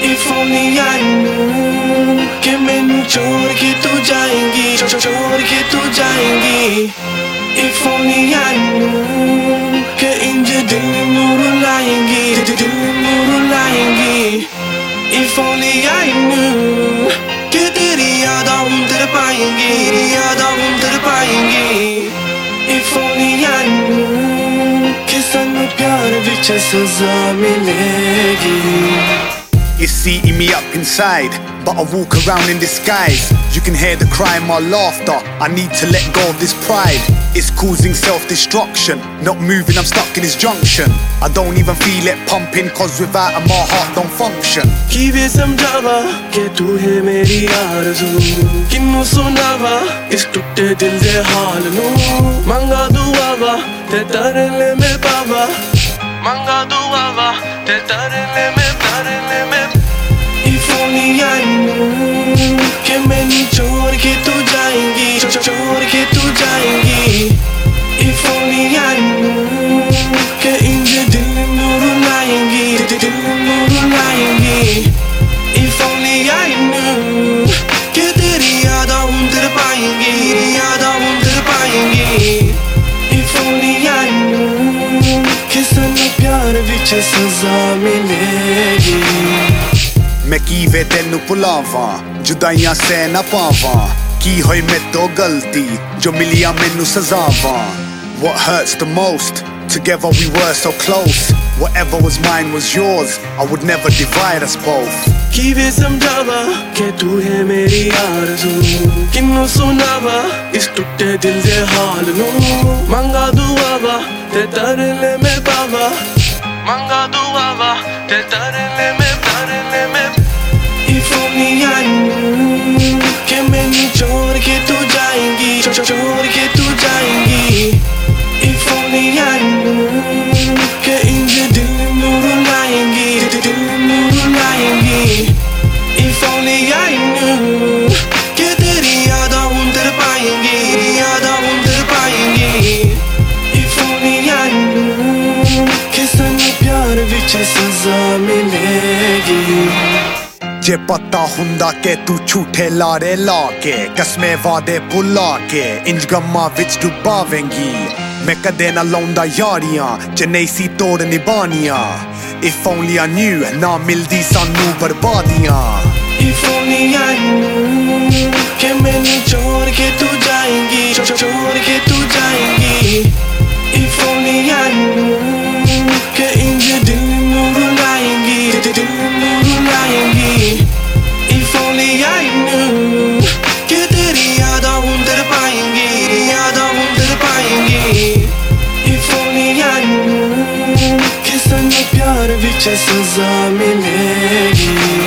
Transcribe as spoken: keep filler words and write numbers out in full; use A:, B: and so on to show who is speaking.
A: If only I knew कि मैनू छोड़ के तू जाएंगी, छोड़ के तू जाएंगी। If only I knew कि इंज दिल नू रुलाएंगी, दिल नू रुलाएंगी। If only I knew कि तेरी यादां उतर पाएंगी, यादां उतर पाएंगी। If only I knew कि सानू प्यार विच सजा मिलेगी।
B: It's eating me up inside, but I walk around in disguise. You can hear the cry in my laughter, I need to let go of this pride. It's causing self-destruction, not moving, I'm stuck in this junction. I don't even feel it pumping, cause without it my heart don't function.
A: किवे समझावा कि तू है मेरी आरज़ू, किन्नू सुनावा इस टूटे दिल दे हाल नू। मंगा दुआवा ते तरले में पावा, मंगा दुआवा ते तरले में तरले में। If only I knew कि मैनू छोड़ के तू जाएंगी, छोड़ के तू जाएंगी। If only I knew कि इंज दिल नू रुलाएंगी, दिल नू रुलाएंगी। If only I knew कि तेरी यादां उतर पाएंगी, यादां उतर पाएंगी। If only I knew कि सानू प्यार विच सजा मिलेगी।
B: मैं कीवे तेनू भुलावां, जुदाइयां सह ना पावां। की होई मेरे तो गलती जो मिलिया मैनू सजावां। What hurts the most? Together we were so close. Whatever was mine was yours, I would never divide us both.
A: कीवे समझावा कि तू है मेरी आरज़ू, किन्नू सुनावा इस टूटे दिल दे हाल नू। मंगा दुआवा ते तरले में पावा, मंगा दुआवा ते तरले में तरले में। If only I knew कि मैनू छोड़ के तू जाएंगी, छोड़ के तू जाएंगी। If only I knew कि इंज दिल नू रुलाएंगी, दिल नू रुलाएंगी। If only I knew कि तेरी यादां उतर पाएंगी, यादां उतर पाएंगी। If only I knew कि सानू प्यार विच सजा मिलेगी।
B: जे पता हुंदा के तू झूठे लारे ला के, कसमें वादे भुला के इंज गम्मा विच डुबावेंगी। मैं कदे ना लाउंदा यारियां जे नहीं सी तोड़ निभानियां। If only I knew ना मिलदी सानू बर्बादियां।
A: If only I knew कि मैनू छोड़ के तू जाएंगी, छोड़ के तू जाएंगी। If only I knew कि इंज दिल नू रुलाएंगी, दिल नू रुलाएंगी। If only I knew कि तेरी यादां उतर पाएंगी, यादां उतर पाएंगी। If only I knew कि सानू प्यार विच सजा मिलेगी।